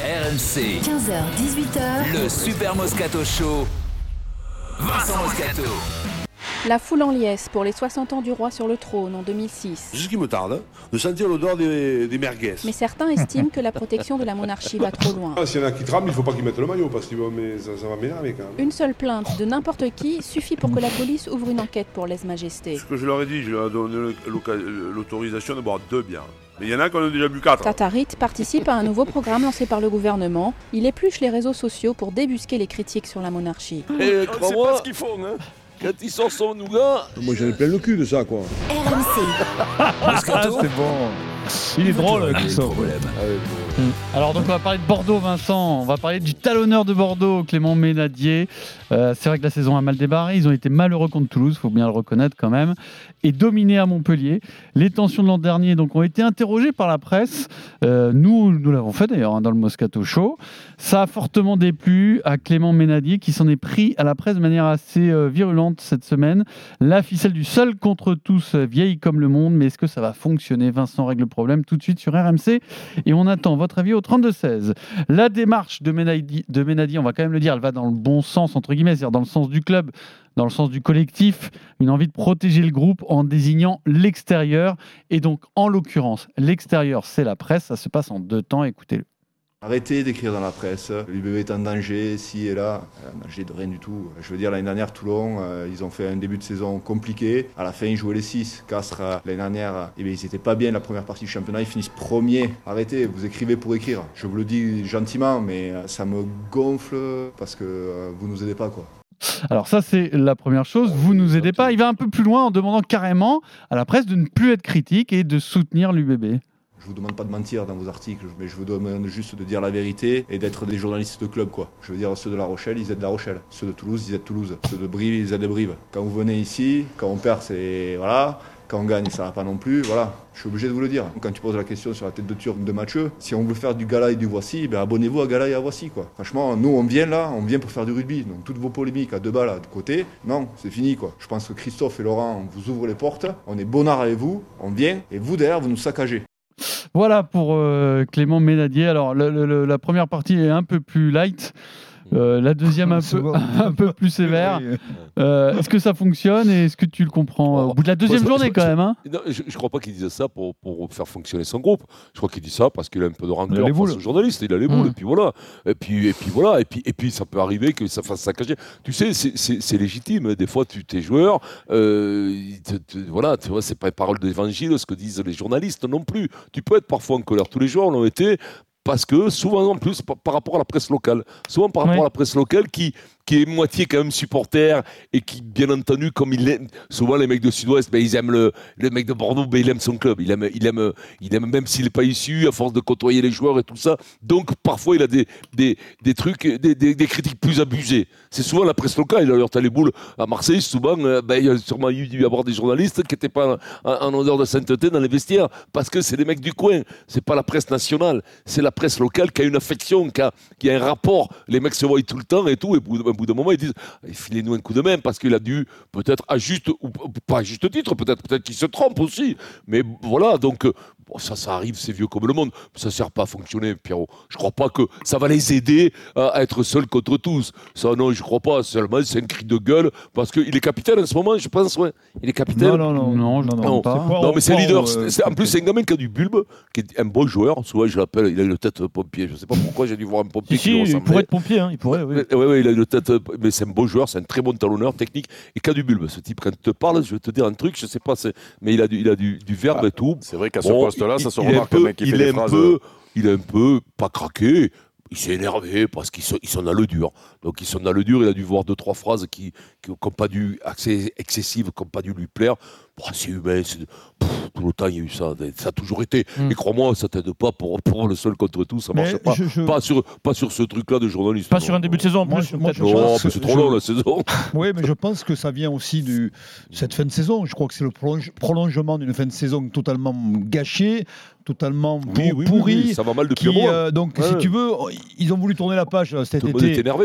RMC, 15h-18h, le Super Moscato Show. Vincent Moscato. La foule en liesse pour les 60 ans du roi sur le trône en 2006. C'est ce qui me tarde, de sentir l'odeur des merguez. Mais certains estiment que la protection de la monarchie va trop loin. S'il y en a qui trament, il ne faut pas qu'ils mettent le maillot parce que ça va m'énerver quand même. Une seule plainte de n'importe qui suffit pour que la police ouvre une enquête pour lèse-majesté. Ce que je leur ai dit, je leur ai donné l'autorisation de boire 2 bières. Mais il y en a qui en ont déjà bu 4. Tatarit participe à un nouveau programme lancé par le gouvernement. Il épluche les réseaux sociaux pour débusquer les critiques sur la monarchie. Et crois-moi, pas ce qu'ils font, hein. Quand ils sortent son nougat... Moi j'en ai plein le cul de ça, quoi. RMC. C'est bon. Il est drôle, Christophe. Alors donc on va parler de Bordeaux, Vincent. On va parler du talonneur de Bordeaux, Clément Ménadier. C'est vrai que la saison a mal démarré. Ils ont été malheureux contre Toulouse, il faut bien le reconnaître quand même, et dominés à Montpellier. Les tensions de l'an dernier donc ont été interrogées par la presse. Nous l'avons fait d'ailleurs dans le Moscato Show. Ça a fortement déplu à Clément Ménadier qui s'en est pris à la presse de manière assez virulente cette semaine. La ficelle du seul contre tous, vieille comme le monde. Mais est-ce que ça va fonctionner? Vincent règle le problème tout de suite sur RMC. Et on attend votre avis au 32-16. La démarche de Ménadier, on va quand même le dire, elle va dans le bon sens, entre guillemets, c'est-à-dire dans le sens du club, dans le sens du collectif, une envie de protéger le groupe en désignant l'extérieur. Et donc, en l'occurrence, l'extérieur, c'est la presse. Ça se passe en 2 temps. Écoutez-le. Arrêtez d'écrire dans la presse, l'UBB est en danger, ci et là, danger de rien du tout. Je veux dire, l'année dernière, Toulon, ils ont fait un début de saison compliqué. À la fin, ils jouaient les 6. Castres, l'année dernière, ils n'étaient pas bien la première partie du championnat, ils finissent premiers. Arrêtez, vous écrivez pour écrire. Je vous le dis gentiment, mais ça me gonfle parce que vous nous aidez pas, quoi. Alors ça, c'est la première chose. Vous nous aidez pas. Il va un peu plus loin en demandant carrément à la presse de ne plus être critique et de soutenir l'UBB. Je vous demande pas de mentir dans vos articles, mais je vous demande juste de dire la vérité et d'être des journalistes de club, quoi. Je veux dire, ceux de La Rochelle, ils aident La Rochelle. Ceux de Toulouse, ils aident Toulouse. Ceux de Brive, ils aident Brive. Quand vous venez ici, quand on perd, c'est... Voilà. Quand on gagne, ça va pas non plus. Voilà. Je suis obligé de vous le dire. Quand tu poses la question sur la tête de turc de Mathieu, si on veut faire du Gala et du Voici, ben abonnez-vous à Gala et à Voici, quoi. Franchement, nous, on vient pour faire du rugby. Donc toutes vos polémiques à 2 balles de côté, non, c'est fini, quoi. Je pense que Christophe et Laurent vous ouvrent les portes. On est bonnard avec vous, on vient, et vous, derrière, vous nous saccagez. Voilà pour Clément Ménadier. Alors, la première partie est un peu plus light. La deuxième un peu plus sévère. Est-ce que ça fonctionne et est-ce que tu le comprends au bout de la deuxième journée quand même, hein? Non, je ne crois pas qu'il dise ça pour faire fonctionner son groupe. Je crois qu'il dit ça parce qu'il a un peu de rancœur face aux journalistes. Il a les boules et puis voilà. Et puis ça peut arriver que ça fasse saccager. Tu sais, c'est légitime. Des fois, tes joueurs, voilà, tu vois, c'est pas une parole d'évangile ce que disent les journalistes non plus. Tu peux être parfois en colère. Tous les joueurs l'ont été. Parce que souvent en plus par rapport à la presse locale, à la presse locale qui est moitié quand même supporter et qui bien entendu comme il aime souvent les mecs de Sud-Ouest, ben ils aiment le mec de Bordeaux, ben il aime son club, il aime même s'il n'est pas issu à force de côtoyer les joueurs et tout ça. Donc parfois il a des trucs des critiques plus abusées. C'est souvent la presse locale. D'ailleurs t'as les boules à Marseille souvent, il y a sûrement dû y avoir des journalistes qui n'étaient pas en odeur de sainteté dans les vestiaires parce que c'est des mecs du coin. C'est pas la presse nationale, c'est la presse locale qui a une affection, qui a un rapport. Les mecs se voient tout le temps et tout, et au bout d'un moment ils disent filez-nous un coup de main parce qu'il a dû peut-être à juste ou pas à juste titre, peut-être qu'il se trompe aussi, mais voilà. Donc ça arrive, c'est vieux comme le monde, ça sert pas à fonctionner, Pierrot. Je crois pas que ça va les aider à être seuls contre tous. Ça non, je crois pas. Seulement c'est un cri de gueule parce qu'il est capitaine en ce moment, je pense. Ouais, il est capitaine. Non, pas. Non, mais c'est leader. En plus c'est un gamin qui a du bulbe, qui est un bon joueur. Souvent je l'appelle, il a une tête pompier. Je sais pas pourquoi j'ai dû voir un pompier qui lui ressemblait. Il pourrait être pompier, hein. Il pourrait. Oui, il a une tête, mais c'est un bon joueur, c'est un très bon talonneur technique et qui a du bulbe. Ce type, quand il te parle, je vais te dire un truc, je sais pas, mais il a du verbe et tout. C'est vrai qu'à ce poste-là, ça se remarque, le mec qui fait des phrases. Il est un peu pas craqué. Il s'est énervé parce qu'il s'en a le dur. Donc il s'en a le dur, il a dû voir 2-3 phrases qui n'ont pas dû, assez excessives, qui n'ont pas dû lui plaire. Bon, c'est humain, tout le temps il y a eu ça. Ça a toujours été. Et crois-moi, ça t'aide pas pour le seul contre tout, ça ne marche pas. Pas sur ce truc-là de journaliste. Pas sur un début de saison en plus. Non, c'est trop long la saison. Oui, mais je pense que ça vient aussi de cette fin de saison. Je crois que c'est le prolongement d'une fin de saison totalement gâchée, totalement pourrie. Ça va mal depuis un mois. Donc, si tu veux, ils ont voulu tourner la page cet été. Tout le monde est énervé.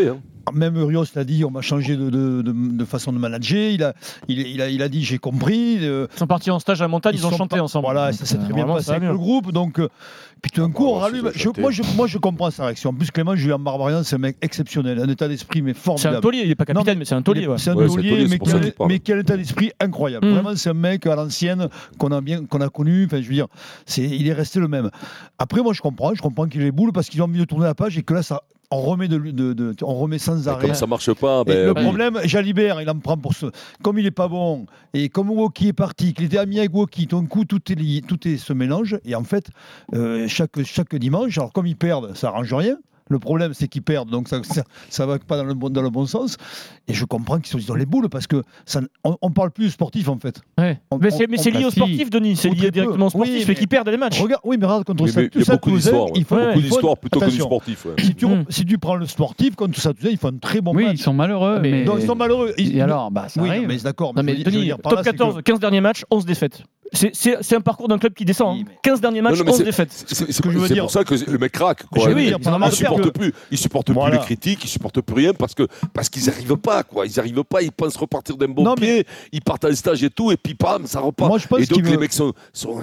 même Urios l'a dit, on m'a changé de façon de manager. Il a dit j'ai compris. Ils sont partis en stage à la montagne, ils ont chanté ensemble. Voilà, ça s'est très bien passé avec le groupe. Donc, puis tout d'un coup, on rallume. Moi, je comprends sa réaction. En plus, Clément Julien Barbarian, c'est un mec exceptionnel, un état d'esprit mais formidable. C'est un taulier, il n'est pas capitaine, mais c'est un taulier. C'est un taulier, mais quel état d'esprit incroyable. Vraiment, c'est un mec à l'ancienne qu'on a connu. Enfin, je veux dire, il est resté le même. Après, moi, je comprends qu'il ait les boules parce qu'ils ont envie de tourner la page et que là, ça. On remet sans arrêt. Comme ça marche pas. Le problème, Jalibert, il en prend pour ce. Comme il est pas bon, et comme Woki est parti, qu'il était ami avec Woki, d'un coup, tout est ce mélange. Et en fait, chaque dimanche, alors comme ils perdent, ça arrange rien. Le problème, c'est qu'ils perdent, donc ça va pas dans le bon sens. Et je comprends qu'ils ont les boules parce que on parle plus sportif en fait. Ouais. Mais c'est lié au sportif, Denis. C'est lié directement au sportif, mais qui perdent les matchs. Mais regarde contre ça. Il y a beaucoup d'histoires. Il faut beaucoup d'histoires plutôt que du sportif. Si tu prends le sportif contre ça, ils font un très bon match. Oui, ils sont malheureux. Donc ils sont malheureux. Et alors, ça arrive. Mais d'accord. Mais Denis, top 14, 15 derniers matchs, 11 défaites. C'est un parcours d'un club qui descend. 15 derniers matchs, 11 défaites. C'est pour ça que le mec craque. Il supporte plus les critiques, il supporte plus rien parce qu'ils n'arrivent pas. Ils pensent repartir d'un bon pied, ils partent en stage et tout, et puis bam, ça repart. Et donc les mecs sont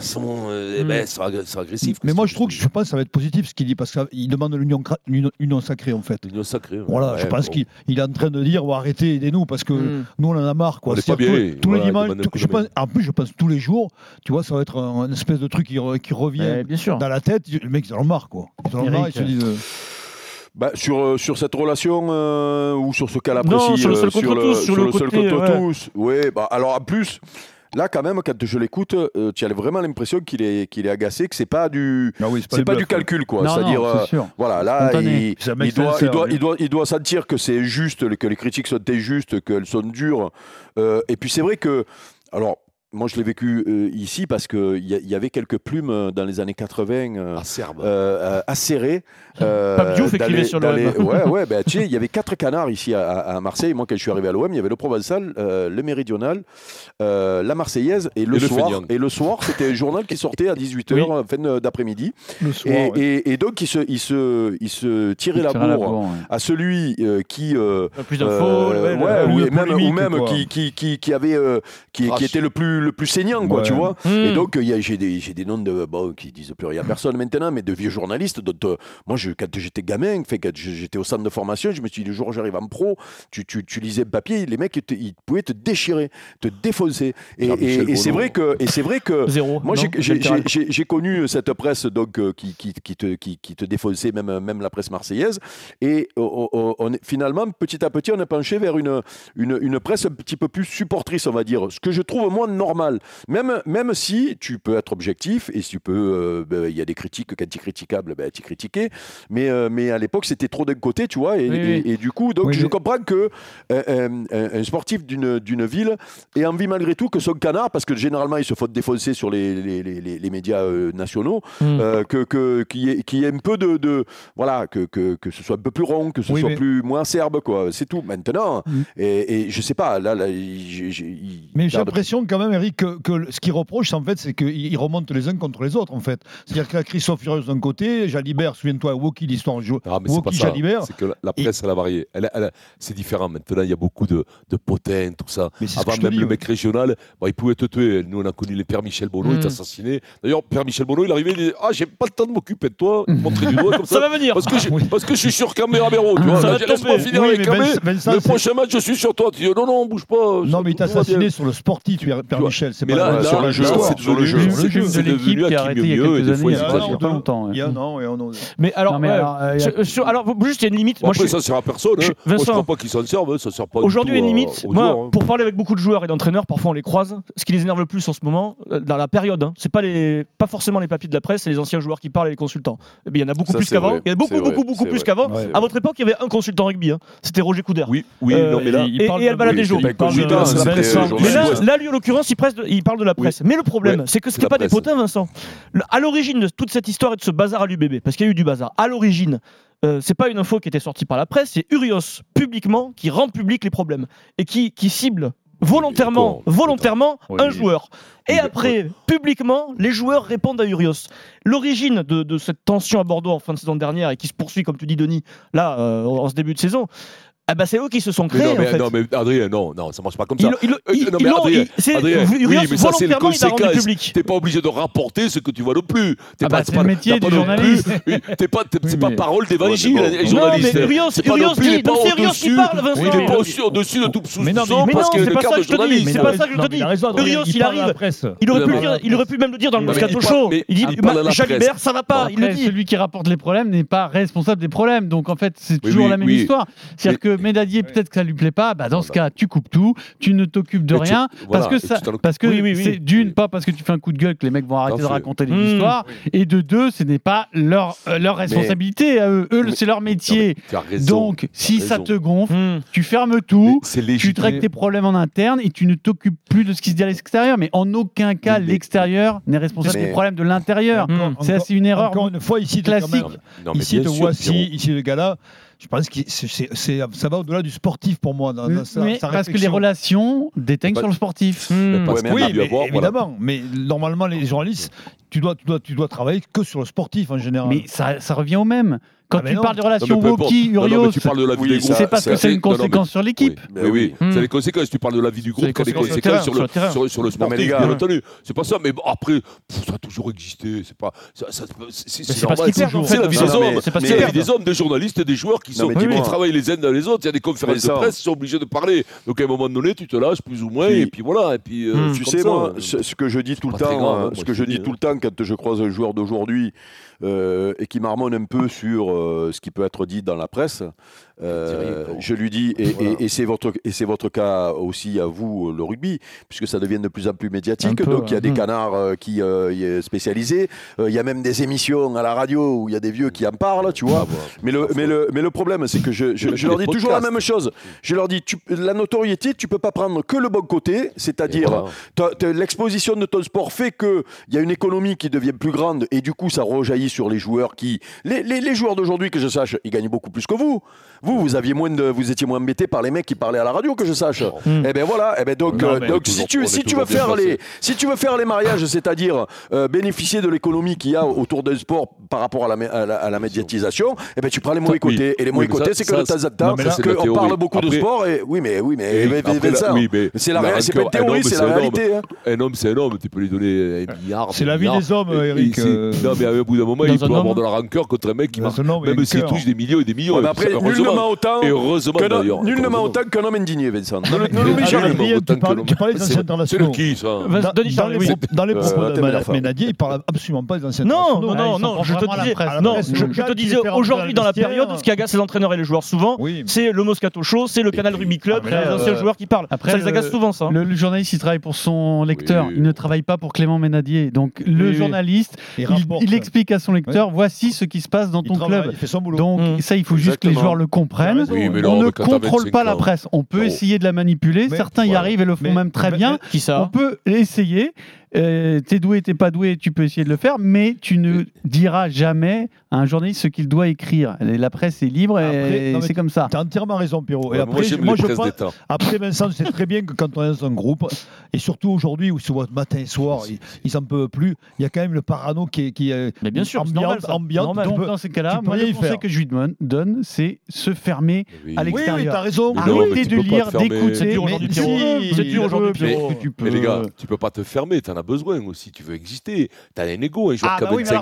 agressifs. Mais moi je pense que ça va être positif ce qu'il dit parce qu'il demande l'union sacrée en fait. L'union sacrée. Voilà, je pense qu'il est en train de dire arrêtez, aidez-nous parce que nous on en a marre. On est pas bien. Tous les dimanches, en plus je pense tous les jours. Tu vois, ça va être un espèce de truc qui revient dans la tête. Les mecs, ils en ont marre, quoi. Ils en ont marre, ils se disent... Sur cette relation ou sur ce cas-là précis, sur le seul contre tous. Oui, alors en plus... Là, quand même, quand je l'écoute, tu as vraiment l'impression qu'il est agacé, que c'est pas du calcul, quoi. Non, c'est-à-dire, voilà, là, il doit sentir que c'est injuste, que les critiques sont injustes, qu'elles sont dures. Et puis c'est vrai que, alors. Moi, je l'ai vécu ici parce qu'il y avait quelques plumes dans les années 80 acérées. Pape écrivait sur l'OM. Tu sais, il y avait 4 canards ici à Marseille. Moi, quand je suis arrivé à l'OM, il y avait le Provençal, le Méridional, la Marseillaise et le soir. Et le soir, c'était un journal qui sortait à 18h, fin d'après-midi. Et donc, il se tirait la bourre à celui qui... plus d'infos, ou même qui était le plus saignant, quoi, tu vois. Et donc, j'ai des noms qui disent plus rien à personne maintenant, mais de vieux journalistes. Moi, quand j'étais gamin, quand j'étais au centre de formation, je me suis dit, le jour où j'arrive en pro, tu lisais le papier, les mecs, ils pouvaient te déchirer, te défoncer. Et c'est vrai que moi, j'ai connu cette presse donc, qui te défonçait, même la presse marseillaise. Et finalement, petit à petit, on est penché vers une presse un petit peu plus supportrice, on va dire. Ce que je trouve, moi, normal. Même si tu peux être objectif et si tu peux, il y a des critiques, quand tu es critiquable, tu es critiqué. Mais à l'époque, c'était trop d'un côté, tu vois. Et du coup, donc, je comprends que un sportif d'une ville ait envie malgré tout que son canard, parce que généralement, il se faut défoncer sur les médias nationaux, qu'il y ait un peu voilà, que ce soit un peu plus rond, que ce soit moins serbe, quoi. C'est tout. Maintenant, et je sais pas, mais j'ai l'impression quand même, Eric, que ce qu'il reproche, en fait, c'est qu'ils remontent les uns contre les autres, en fait. C'est-à-dire que Christophe Furios d'un côté, Jalibert, souviens-toi, Woki, l'histoire du Woki, Jalibert. C'est que la presse, elle a varié. C'est différent. Maintenant, il y a beaucoup de potins, tout ça. Avant, même le mec régional, il pouvait te tuer. Nous, on a connu les pères Michel Bonneau, il est assassiné. D'ailleurs, père Michel Bonneau, il arrivait, il disait j'ai pas le temps de m'occuper de toi. Il montrait du doigt comme ça. Ça va venir. Parce que je suis sur Caméra Béraud. Laisse-moi finir avec Camé. Le prochain match, je suis sur toi. Tu dis non, bouge pas. Non, mais il t'a assassiné sur le sportif, père Michel. Mais là, sur le jeu, c'est sur le jeu. C'est devenu à qui mieux et des fois, il exagère pas longtemps. Il y a un an et un an. Mais alors, juste, il y a une limite. Après, ça sert à personne. Moi, je crois pas qu'ils s'en servent. Ça sert pas. Aujourd'hui, il y a une limite. Moi, pour parler avec beaucoup de joueurs et d'entraîneurs, parfois on les croise. Ce qui les énerve le plus en ce moment, dans la période, c'est pas forcément les papiers de la presse, c'est les anciens joueurs qui parlent et les consultants. Il y en a beaucoup plus qu'avant. Il y a beaucoup plus qu'avant. À votre époque, il y avait un consultant rugby. C'était Roger Coudert. Oui, non, mais là. Et Albaladejo. Mais là, lui, en l'occurrence, il parle de la presse. Mais le problème, c'est que c'était pas des potins, Vincent. À l'origine de toute cette histoire et de ce bazar à l'UBB, parce qu'il y a eu du bazar, à l'origine, c'est pas une info qui était sortie par la presse, c'est Urios, publiquement, qui rend public les problèmes et qui cible volontairement un joueur. Et après, publiquement, les joueurs répondent à Urios. L'origine de cette tension à Bordeaux en fin de saison dernière et qui se poursuit, comme tu dis, Denis, là, en ce début de saison, Ah bah c'est eux qui se sont créés en fait. Non mais Adrien, non, ça marche pas comme ça. Adrien, oui, mais ça c'est une conséquence. Public. T'es pas obligé de rapporter ce que tu vois non plus. C'est le métier du journaliste. C'est pas parole d'évangile, les journalistes. Non mais Urios qui parle, Vincent. Il est pas aussi au-dessus de tout soupçon parce que c'est le pas cadre ça de journaliste. C'est pas ça que je te dis. Urios, il arrive. Il aurait pu même le dire dans le Moscato Show. Il dit Jalibert, ça va pas. Il le dit. Celui qui rapporte les problèmes n'est pas responsable des problèmes. Donc en fait, c'est toujours la même histoire. C'est-à-dire que Ménadier, peut-être que ça lui plaît pas, dans ce cas, tu coupes tout, tu ne t'occupes de rien, parce que c'est d'une, pas parce que tu fais un coup de gueule que les mecs vont arrêter de raconter des histoires, et de deux, ce n'est pas leur responsabilité à eux. Eux, c'est leur métier. Donc, si ça te gonfle, tu fermes tout, tu traites tes problèmes en interne et tu ne t'occupes plus de ce qui se dit à l'extérieur. Mais en aucun cas, l'extérieur n'est responsable des problèmes de l'intérieur. C'est une erreur. Encore une fois, ici, classique. Ici, de Voici, ici, de Gala. Je pense que ça va au-delà du sportif pour moi. Parce que les relations déteignent sur le sportif. Oui, évidemment. Mais normalement, les journalistes, tu dois travailler que sur le sportif en général. Mais ça revient au même. Quand tu parles de relations Woki, Urios, c'est parce que c'est une conséquence sur l'équipe. Oui, c'est les conséquences. Tu parles de la vie du groupe, tu as des conséquences sur le sportif, bien entendu. C'est pas ça, mais après, ça a toujours existé. C'est normal. C'est la vie des hommes. C'est la vie des hommes, des journalistes et des joueurs qui travaillent les uns dans les autres. Il y a des conférences de presse, ils sont obligés de parler. Donc à un moment donné, tu te lâches plus ou moins, et puis voilà. Tu sais, moi, ce que je dis tout le temps quand je croise un joueur d'aujourd'hui et qui marmonne un peu sur ce qui peut être dit dans la presse, je lui dis, et c'est votre cas aussi à vous, le rugby, puisque ça devient de plus en plus médiatique, donc il y a des canards qui spécialisés, il y a même des émissions à la radio où il y a des vieux qui en parlent, tu vois. Mais le problème, c'est que je leur dis toujours la même chose. Je leur dis, la notoriété, tu peux pas prendre que le bon côté, c'est-à-dire l'exposition de ton sport fait qu'il y a une économie qui devient plus grande et du coup ça rejaillit sur les joueurs qui... Les joueurs d'aujourd'hui, que je sache, ils gagnent beaucoup plus que vous. Vous étiez moins embêtés par les mecs qui parlaient à la radio, que je sache. Et ben voilà. Et ben donc si tu veux faire les mariages, c'est-à-dire bénéficier de l'économie qu'il y a autour d'un sport par rapport à la médiatisation, et ben tu prends les mauvais côtés. Et les mauvais côtés, c'est que de temps en temps, on parle beaucoup de sport. Et oui, mais c'est pas une théorie, c'est la réalité. Un homme, c'est un homme. Tu peux lui donner un milliard. C'est la vie des hommes, Eric. Non, mais au bout d'un moment, il peut avoir de la rancœur contre un mec qui marche, même s'il touche des millions et des millions. Après, nullement autant qu'un homme indigné, Vincent. Tu parlais des anciens internationaux. C'est qui, ça? Dans les propos de Ménadier, il ne parle absolument pas des anciens internationaux. Non, je te disais, aujourd'hui, dans la période, ce qui agace les entraîneurs et les joueurs souvent, c'est le Moscato Show, c'est le Canal Rugby Club, c'est les anciens joueurs qui parlent. Ça les agace souvent, ça. Le journaliste, il travaille pour son lecteur. Il ne travaille pas pour Clément Ménadier. Donc, le journaliste, il explique à son lecteur, voici ce qui se passe dans ton club. Donc ça, il faut juste que les joueurs le comprennent. On ne contrôle pas la presse. On peut essayer de la manipuler. Certains y arrivent et le font même très bien. On peut essayer. T'es doué, t'es pas doué, tu peux essayer de le faire, mais tu ne diras jamais à un journaliste ce qu'il doit écrire. La presse est libre et c'est comme ça. Tu as entièrement raison, Pierrot. Et après, après, Vincent, c'est très bien que quand on est dans un groupe, et surtout aujourd'hui où se voit matin et soir, ils en peuvent plus, il y a quand même le parano qui est mais bien sûr, ambiante. Donc dans ces cas-là, moi, le conseil que je lui donne, c'est se fermer à l'extérieur. Oui, tu as raison. Arrêtez de lire, d'écouter. C'est dur aujourd'hui, Pierrot. Mais les gars, tu peux pas te fermer, t'en as besoin aussi, tu veux exister. T'as un ego, un joueur qui a 25 ans.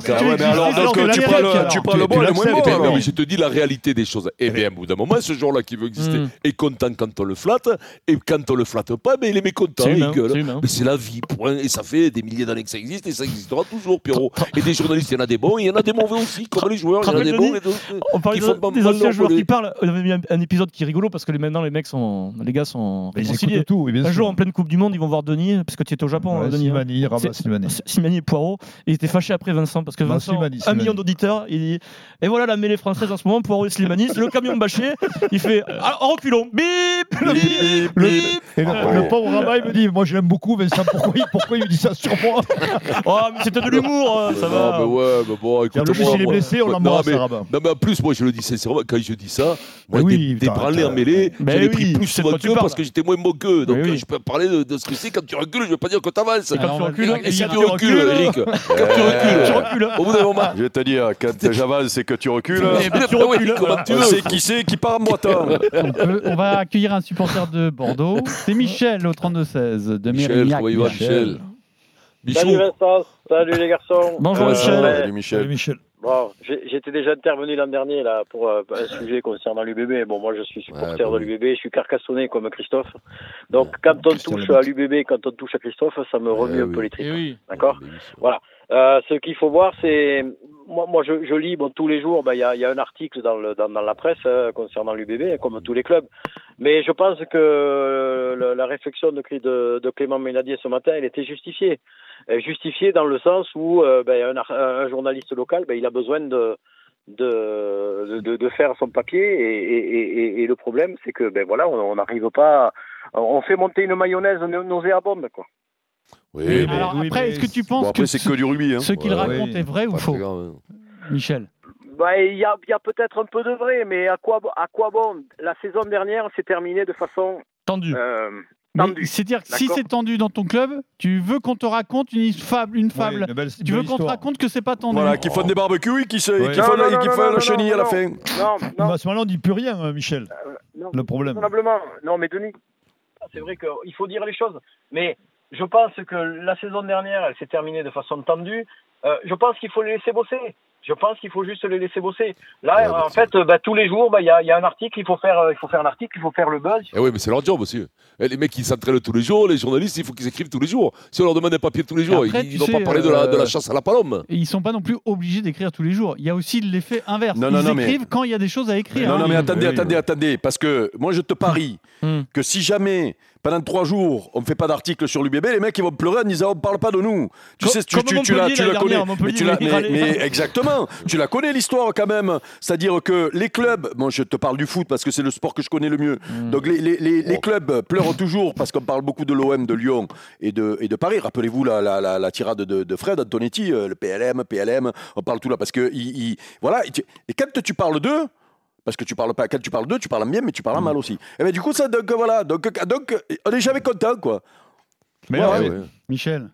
Tu prends le bon et le moins bon. Non, mais je te dis la réalité des choses. Et bien, au bout d'un moment, ce joueur-là qui veut exister est content quand on le flatte, et quand on le flatte pas, mais il est mécontent, il gueule. Mais c'est la vie, point. Et ça fait des milliers d'années que ça existe, et ça existera toujours, Pierrot. Et des journalistes, il y en a des bons, il y en a des mauvais aussi, comme les joueurs, il y en a des bons. On parlait des anciens joueurs qui parlent. On avait mis un épisode qui est rigolo parce que maintenant les gars sont réconciliés. Un jour en pleine Coupe du Monde, ils vont voir Denis parce que tu étais au Japon, Denis. Simani et Poirot. Il était fâché après Vincent parce que Vincent, 1 million d'auditeurs, il dit et voilà la mêlée française en ce moment, Poirot et Slimani, c'est le camion bâché. Il fait en reculons, bip, bip, bip. Le pauvre Rabat, il me dit moi je l'aime beaucoup, Vincent, pourquoi il me dit ça sur moi? Oh, mais c'était de l'humour, ça va. Mais ouais, mais bon, écoute, il est blessé, on l'embrasse, Rabat. Non, mais en plus, moi je le dis sincèrement, quand je dis ça, moi des branlés en mêlée, j'en ai pris plus souvent qu'eux parce que j'étais moins bon qu'eux. Donc je peux parler de ce que c'est quand tu recules, je veux pas dire que t'avances. Quand tu recules. Et si tu recules, Eric, tu recules. Au bout d'un moment. Je vais te dire, quand j'avance, c'est que tu recules. Tu recules. On sait qui c'est qui part en boitant. On va accueillir un supporter de Bordeaux. C'est Michel au 32-16 de Mérignac. Comment il va, Michel? Salut Vincent, salut les garçons. Bonjour Michel. Salut Michel. Bon, j'étais déjà intervenu l'an dernier là pour un sujet concernant l'UBB. Bon, moi je suis supporter de l'UBB, je suis carcassonné comme Christophe. Donc quand on touche à l'UBB, quand on touche à Christophe, ça me remue un peu les tripes. Oui. D'accord. Voilà. Ce qu'il faut voir, c'est moi je lis tous les jours. Il y a un article dans la presse concernant l'UBB, comme tous les clubs. Mais je pense que la réflexion de Clément Ménadier ce matin, elle était justifiée. Justifiée dans le sens où un journaliste local, il a besoin de faire son papier et le problème, c'est que on n'arrive pas, on fait monter une mayonnaise nauséabonde quoi. Oui, alors après, est-ce que tu penses que c'est que du rugby, ce qu'il raconte est vrai ou faux, Michel? Il y a peut-être un peu de vrai, mais à quoi bon? La saison dernière s'est terminée de façon tendue. C'est-à-dire que si c'est tendu dans ton club, tu veux qu'on te raconte une fable, tu veux qu'on te raconte que c'est pas tendu. Voilà, qu'ils font des barbecues, qu'ils font la chenille à la fin. Non. À ce moment-là, on dit plus rien, Michel. Le problème. Probablement. Non, mais Denis, c'est vrai qu'il faut dire les choses. Mais je pense que la saison dernière, elle s'est terminée de façon tendue. Je pense qu'il faut les laisser bosser. Je pense qu'il faut juste les laisser bosser. Là, en fait, tous les jours, il y a un article, il faut faire un article, il faut faire le buzz. Oui, mais c'est leur job aussi. Les mecs, ils s'entraînent tous les jours, les journalistes, il faut qu'ils écrivent tous les jours. Si on leur demande un papier tous les jours, après, ils ne vont pas parler de la chasse à la palombe. Et ils ne sont pas non plus obligés d'écrire tous les jours. Il y a aussi l'effet inverse. Ils écrivent quand il y a des choses à écrire. Non, mais attendez, parce que moi, je te parie que si jamais, pendant 3 jours, on ne fait pas d'article sur l'UBB, les mecs, ils vont pleurer en disant on ne parle pas de nous. Tu sais, tu la connais. Mais exactement, tu la connais l'histoire quand même. C'est-à-dire que les clubs, moi je te parle du foot parce que c'est le sport que je connais le mieux. Donc les clubs pleurent toujours parce qu'on parle beaucoup de l'OM, de Lyon et de Paris. Rappelez-vous la tirade de Fred Antonetti, le PLM, on parle tout là parce que voilà. Et quand tu parles d'eux, parce que tu parles pas, quand tu parles d'eux, tu parles en bien, mais tu parles en mal aussi. Et bien du coup, ça, donc voilà, donc on n'est jamais content, quoi. Mais Michel.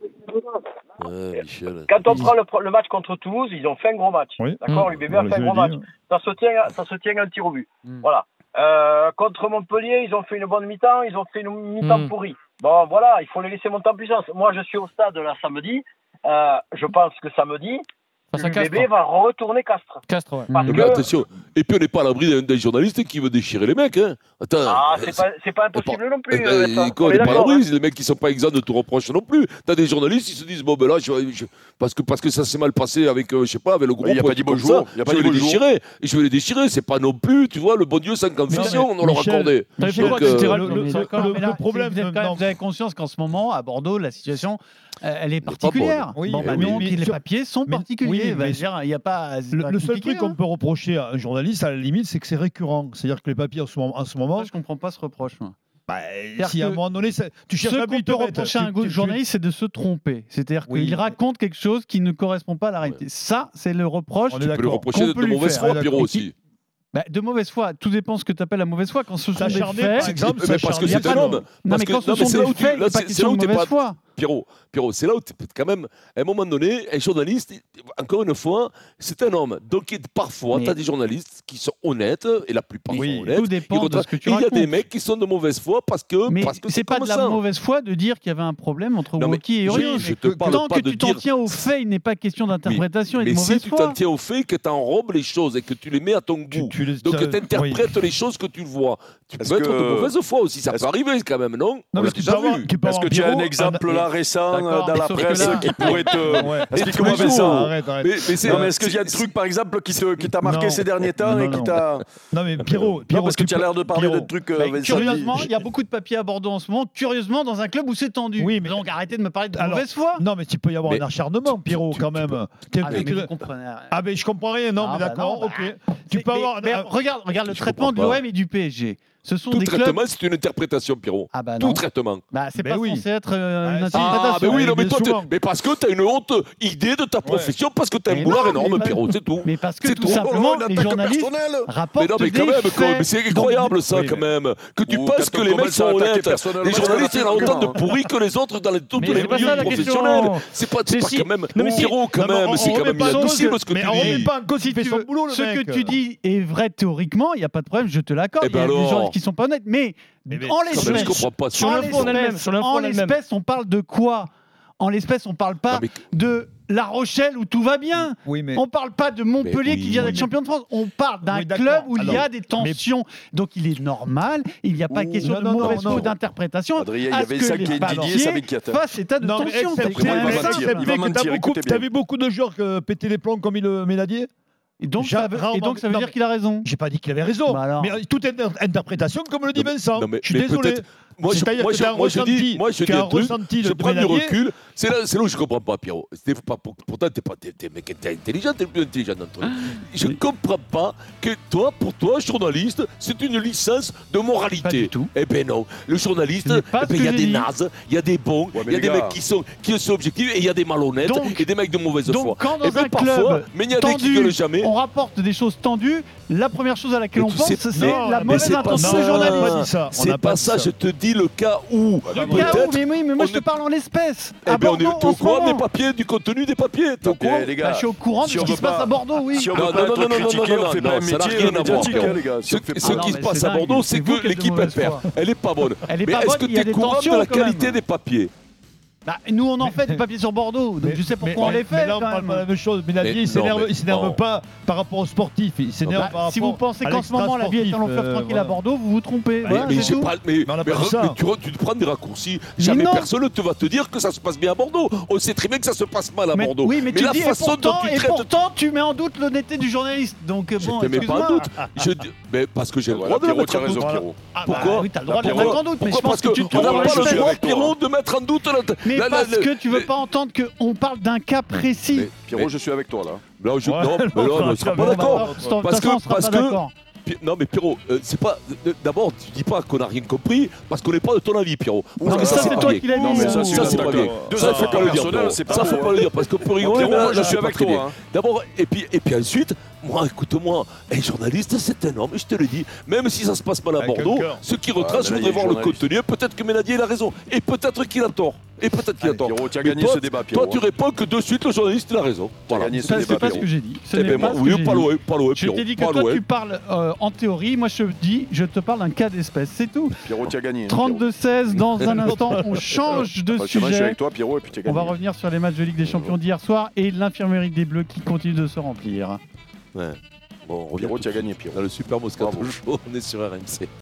Michel. Quand on prend le match contre Toulouse, ils ont fait un gros match. Oui. D'accord, l'UBB a fait un gros match. Ça se tient un tir au but. Voilà. Contre Montpellier, ils ont fait une bonne mi-temps, ils ont fait une mi-temps pourrie. Bon, voilà, il faut les laisser monter en puissance. Moi, je suis au stade là samedi. Je pense que samedi, l'UBB va retourner Castres. Castres, ouais. Mais attention, et puis on n'est pas à l'abri d'un journaliste qui veut déchirer les mecs. Hein. Attends, c'est pas impossible non plus. On n'est pas à l'abri, les mecs qui sont pas exempts de tout reproche non plus. T'as des journalistes qui se disent bon ben là, parce que ça s'est mal passé avec, je sais pas, avec le groupe. Il n'y a pas dit bonjour. Je vais les déchirer. Et je vais les déchirer. C'est pas non plus, tu vois, le bon Dieu sans confession, on leur accordait. Le problème, vous avez conscience qu'en ce moment, à Bordeaux, la situation, elle est particulière. Donc les papiers sont particuliers. Il y a pas. Le seul truc qu'on peut reprocher à un journaliste, à la limite, c'est que c'est récurrent. C'est-à-dire que les papiers en ce moment. Je comprends pas ce reproche. Si à un moment donné, tu cherches ce qu'on peut reprocher à un journaliste, c'est de se tromper. C'est-à-dire qu'il raconte quelque chose qui ne correspond pas à la réalité. Ça, c'est le reproche. On peut lui reprocher de mauvaise foi, Pierrot aussi. De mauvaise foi, tout dépend ce que tu appelles la mauvaise foi. Quand ce sont des faits, par exemple, parce que c'est un homme. Non, mais quand ce sont des faits, il n'y a pas question de mauvaise foi. Pierrot, c'est là où quand même, à un moment donné, un journaliste, encore une fois, c'est un homme. Donc parfois, tu as des journalistes qui sont honnêtes, et la plupart sont honnêtes. Tout dépend de ce que tu racontes. Il y a des mecs qui sont de mauvaise foi parce que c'est pas de la mauvaise foi de dire qu'il y avait un problème entre Woki et Urion. Tant que tu t'en tiens aux faits, il n'est pas question d'interprétation et de mauvaise foi. Mais si tu t'en tiens aux faits, que tu enrobes les choses et que tu les mets à ton goût, donc que tu interprètes les choses que tu vois, tu peux être de mauvaise foi aussi. Ça peut arriver quand même, non? Est-ce que tu as un exemple là récent dans la presse qui pourrait te. Explique-moi ça. Arrête. Mais est-ce qu'il y a des trucs, par exemple, qui t'a marqué ces derniers temps et qui t'a. Non, mais Pierrot. Parce que tu as l'air de parler de trucs. Curieusement, il y a beaucoup de papiers à Bordeaux en ce moment. Curieusement, dans un club où c'est tendu. Oui, mais donc arrêtez de me parler de mauvaise foi. Non, mais tu peux y avoir un acharnement, Pierrot, quand même. Mais je comprends rien. Non, mais d'accord, ok. Tu peux avoir. Regarde le traitement de l'OM et du PSG. Ce sont Tout des traitement, clubs... c'est une interprétation, Pierrot. Ah bah Tout non. traitement. Bah, c'est Ben pas oui. censé être une si. interprétation. Ah, mais oui, non, mais toi, souvent. mais parce que tu as une haute idée de ta profession, parce que tu as un boulard énorme, Pierrot, c'est tout. Mais parce que C'est tout tout. simplement, Oh, les l'attaque journalistes personnelle. rapportent Mais non, mais quand des même, faits. mais c'est incroyable ça, oui, quand même. Que tu Ou penses quand que on les mecs commence à sont attaquer honnêtes. personnellement, Les journalistes, c'est ils ont autant de argument. pourris que les autres dans tous Mais les c'est pas milieux ça, la professionnels. question. C'est pas Mais si. quand même. Non, mais si. Pierrot, quand Non, mais même, c'est quand même pas en cause inadmissible ce que mais tu on remet dis. pas en cause Si il fait tu son veux, boulot, le ce mec. que tu dis est vrai théoriquement, il n'y a pas de problème, je te l'accorde. Eh Il y a ben des gens alors. qui sont pas honnêtes, mais Mais en Quand même, je l'espèce, comprends pas. Sur l'info en elle-même, sur l'info en en elle-même. l'espèce, on parle de quoi? En l'espèce, on parle pas Non, mais- de La Rochelle où tout va bien. Oui, mais On parle pas de Montpellier Mais oui, qui vient oui, d'être mais- champion de France. On parle d'un Oui, d'accord. club où il y a Alors, des tensions. Donc il est normal, il n'y a pas Ouh, question non, de non, mauvaise non, faute non. d'interprétation. Adrien, il y à ce avait que ça les qui est indigné, ballonniers ça m'inquiète. fassent état de Non, mais tension. c'est il va mentir, ça il va fait que mentir, tu écoutez bien. as vu beaucoup de joueurs péter les plombs comme il le Ménadier. Et donc J'a- ça veut rarement- dire non, qu'il a raison. J'ai pas dit qu'il avait raison. Bah alors. Mais toute interprétation, comme le dit Vincent. Non, mais- Je suis mais désolé. peut-être- Moi, je C'est-à-dire que t'as un ressenti, moi, je dis t'as un un truc, ressenti je de prends du Ménadier. recul. C'est là où je comprends pas, Pierrot. Pourtant, t'es mec intelligent, t'es le plus intelligent d'entre nous. Je comprends pas que pour toi, journaliste, c'est une licence de moralité. Pas du tout. Eh ben non. Le journaliste, Ce n'est pas ce il que y a j'ai des dit. nazes, il y a des bons, Ouais, mais il y a les des gars. mecs qui sont objectifs et il y a des malhonnêtes Donc- et des mecs de mauvaise foi. Donc quand dans Et ben un parfois, club mais il y a des qui tendu, gueulent jamais. on rapporte des choses tendues, la première chose à laquelle Mais on tu pense, sais- c'est non, la mais mauvaise c'est pas intention ça. du On journaliste. n'a pas dit ça. On C'est n'a pas dit ça, je te dis le cas où. Le cas où, peut-être. mais moi on je te est- parle en l'espèce. Eh À ben, on Bordeaux, est t'es en au ce courant moment. des papiers, du contenu des papiers. T'es au courant les Bah, gars, je suis au courant de si ce on qui veut se passe pas- à Bordeaux, oui. Si on Non, veut pas non, être non, non, critiqué, non, on fait non, pas un ça n'a métier rien à voir, médiatique, Pierrot. hein, les gars. Si Ce on fait ce pas- non, qui mais se passe c'est à dingue. Bordeaux, C'est c'est vous qui que êtes de l'équipe elle mauvaise perd. foi. Elle est pas bonne. Elle est Mais pas est-ce bonne, que il y a tu es des courant de tensions, la quand même. qualité des papiers? Bah, nous on en fait des papiers sur Bordeaux, donc je sais pourquoi on les fait. Mais là, on quand parle même. pas de la même chose. Ménadier, Mais il s'énerve, non, mais il s'énerve non. pas par rapport aux sportifs. Il s'énerve Bah, par rapport si vous pensez à qu'en ce moment la vie est un long fleuve l'extra-sportif, tranquille à voilà. Bordeaux, vous vous trompez. Mais, Voilà, mais c'est j'ai tout. pas- on a pas dit ça. tu te prends des raccourcis. Jamais non. personne ne te va te dire que ça se passe bien à Bordeaux. On sait très bien que ça se passe mal à Mais- Bordeaux. oui, mais tu la dis, et façon dont pourtant, tu et traites. pourtant, tu mets en doute l'honnêteté du journaliste. Donc Je bon, te mets pas en excuse-moi. doute. Mais parce que j'ai le Voilà, droit de le Pierrot, mettre tu as en raison, doute. Pierrot. Ah bah Pourquoi oui, t'as le droit de le Pourquoi mettre en doute, mais je Pourquoi pense Parce que tu te qu'on n'a trompes. pas je le suis droit, avec toi, Pierrot, de mettre en doute Mais parce que tu veux pas entendre qu'on parle d'un cas précis. Mais- Pierrot, je suis avec toi là. Non, je- Ouais, non, mais non, on ne sera pas Bon, d'accord. bah, de toute Parce façon, on que- sera parce pas que- d'accord. Non mais Pierrot, c'est pas. D'abord, tu dis pas qu'on n'a rien compris parce qu'on n'est pas de ton avis, Pierrot. Non, Parce mais que ça, c'est pas toi bien. qui l'as dit. Non, mais ça, Ça, c'est pas bien. Deux Ça, faut affaires pas le dire. personnelles, Pierrot. c'est pas Ça, faut beau, pas hein. le dire parce qu'on peut rigoler. Pierrot, mais moi, je là, suis c'est pas avec très toi, bien. hein. D'abord, et puis ensuite, moi, écoute-moi, un journaliste, c'est un homme, je te le dis. Même si ça se passe mal à Avec Bordeaux, un cœur. ce qui retrace, je mais là, voudrais il est voir le journaliste. contenu. Peut-être que Ménadier a raison. Et peut-être qu'il a tort. Et peut-être qu'il a Allez, tort. Pierrot, tu as Mais gagné toi, ce débat, Pierrot. Toi, tu réponds que de suite, le journaliste, il a raison. Voilà. gagné ce Ça, débat, c'est pas ce Pierrot. que j'ai dit. Ce Eh n'est ben, pas moi, ce que j'ai oui, pas dit. loin, pas loin, Je Pierrot. t'ai dit que Pas toi, loin. tu parles en théorie. Moi, je te parle d'un cas d'espèce. C'est tout. Pierrot, tu as gagné. hein, 32-16, dans un instant, on change de Pierrot. Je suis sujet. avec toi, Pierrot, et puis tu as On gagné. va revenir sur les matchs de Ligue des Champions d'hier soir et l'infirmerie des Bleus qui continue de se remplir. Ouais. Bon, on revient Pierrot, tout tu as de suite gagné, Pierrot. dans le Super Moscato Bravo. Show. On est sur RMC.